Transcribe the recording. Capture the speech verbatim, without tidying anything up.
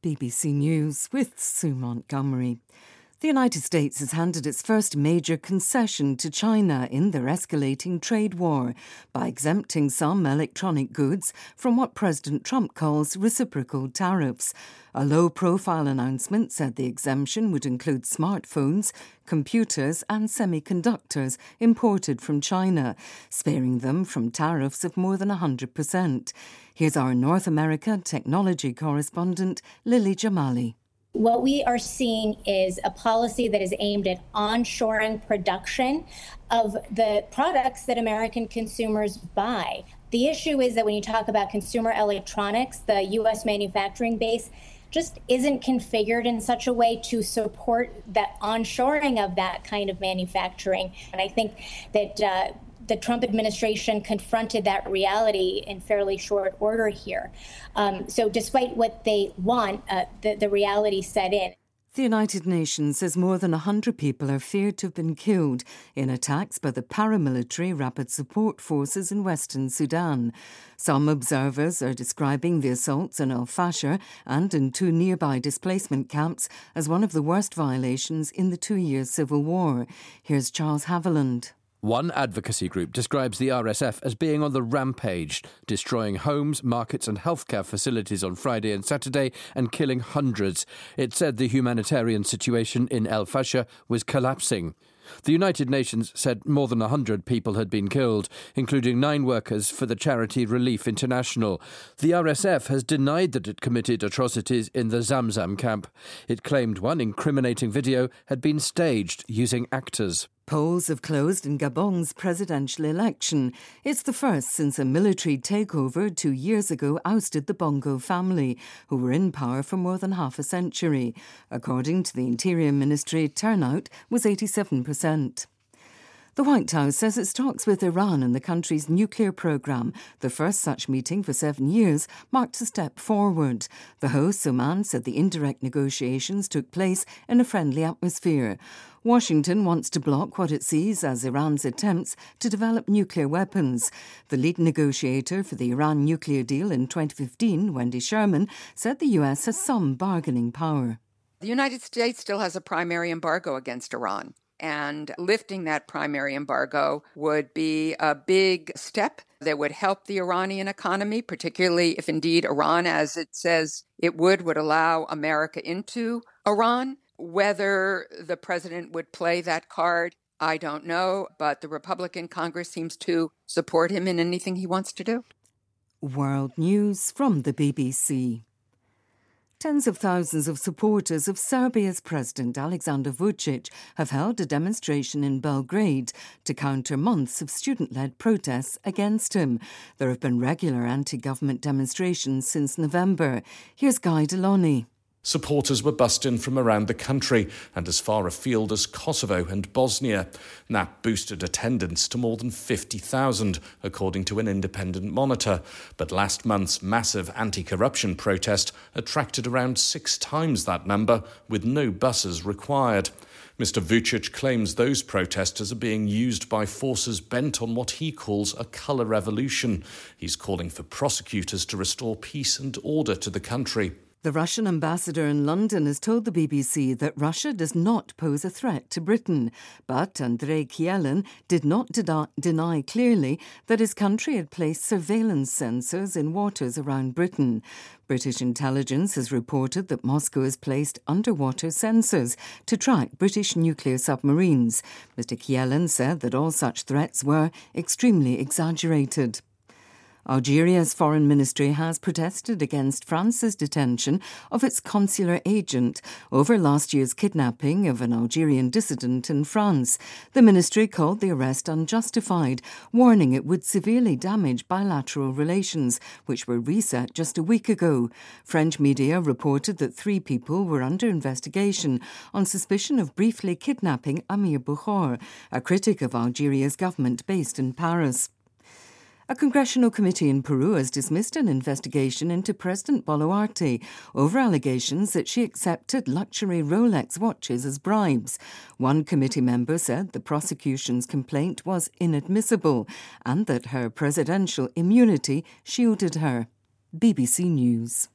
B B C News with Sue Montgomery. The United States has handed its first major concession to China in their escalating trade war by exempting some electronic goods from what President Trump calls reciprocal tariffs. A low-profile announcement said the exemption would include smartphones, computers and semiconductors imported from China, sparing them from tariffs of more than one hundred percent. Here's our North America technology correspondent, Lily Jamali. What we are seeing is a policy that is aimed at onshoring production of the products that American consumers buy. The issue is that when you talk about consumer electronics, the U S manufacturing base just isn't configured in such a way to support that onshoring of that kind of manufacturing. And I think that uh, the Trump administration confronted that reality in fairly short order here. Um, so despite what they want, uh, the, the reality set in. The United Nations says more than one hundred people are feared to have been killed in attacks by the paramilitary Rapid Support Forces in Western Sudan. Some observers are describing the assaults in Al Fasher and in two nearby displacement camps as one of the worst violations in the two-year civil war. Here's Charles Haviland. One advocacy group describes the R S F as being on the rampage, destroying homes, markets and healthcare facilities on Friday and Saturday and killing hundreds. It said the humanitarian situation in El Fasher was collapsing. The United Nations said more than one hundred people had been killed, including nine workers for the charity Relief International. The R S F has denied that it committed atrocities in the Zamzam camp. It claimed one incriminating video had been staged using actors. Polls have closed in Gabon's presidential election. It's the first since a military takeover two years ago ousted the Bongo family, who were in power for more than half a century. According to the Interior Ministry, turnout was eighty-seven percent. The White House says its talks with Iran and the country's nuclear programme, the first such meeting for seven years, marked a step forward. The host, Oman, said the indirect negotiations took place in a friendly atmosphere. Washington wants to block what it sees as Iran's attempts to develop nuclear weapons. The lead negotiator for the Iran nuclear deal in twenty fifteen, Wendy Sherman, said the U S has some bargaining power. The United States still has a primary embargo against Iran. And lifting that primary embargo would be a big step that would help the Iranian economy, particularly if indeed Iran, as it says it would, would allow America into Iran. Whether the president would play that card, I don't know, but the Republican Congress seems to support him in anything he wants to do. World News from the B B C. Tens of thousands of supporters of Serbia's President Aleksandar Vučić have held a demonstration in Belgrade to counter months of student-led protests against him. There have been regular anti-government demonstrations since November. Here's Guy Deloney. Supporters were bussed in from around the country and as far afield as Kosovo and Bosnia. That boosted attendance to more than fifty thousand, according to an independent monitor. But last month's massive anti-corruption protest attracted around six times that number, with no buses required. Mister Vučić claims those protesters are being used by forces bent on what he calls a colour revolution. He's calling for prosecutors to restore peace and order to the country. The Russian ambassador in London has told the B B C that Russia does not pose a threat to Britain. But Andrei Kielin did not de- deny clearly that his country had placed surveillance sensors in waters around Britain. British intelligence has reported that Moscow has placed underwater sensors to track British nuclear submarines. Mister Kielin said that all such threats were extremely exaggerated. Algeria's foreign ministry has protested against France's detention of its consular agent over last year's kidnapping of an Algerian dissident in France. The ministry called the arrest unjustified, warning it would severely damage bilateral relations, which were reset just a week ago. French media reported that three people were under investigation on suspicion of briefly kidnapping Amir Boukhor, a critic of Algeria's government based in Paris. A congressional committee in Peru has dismissed an investigation into President Boluarte over allegations that she accepted luxury Rolex watches as bribes. One committee member said the prosecution's complaint was inadmissible and that her presidential immunity shielded her. B B C News.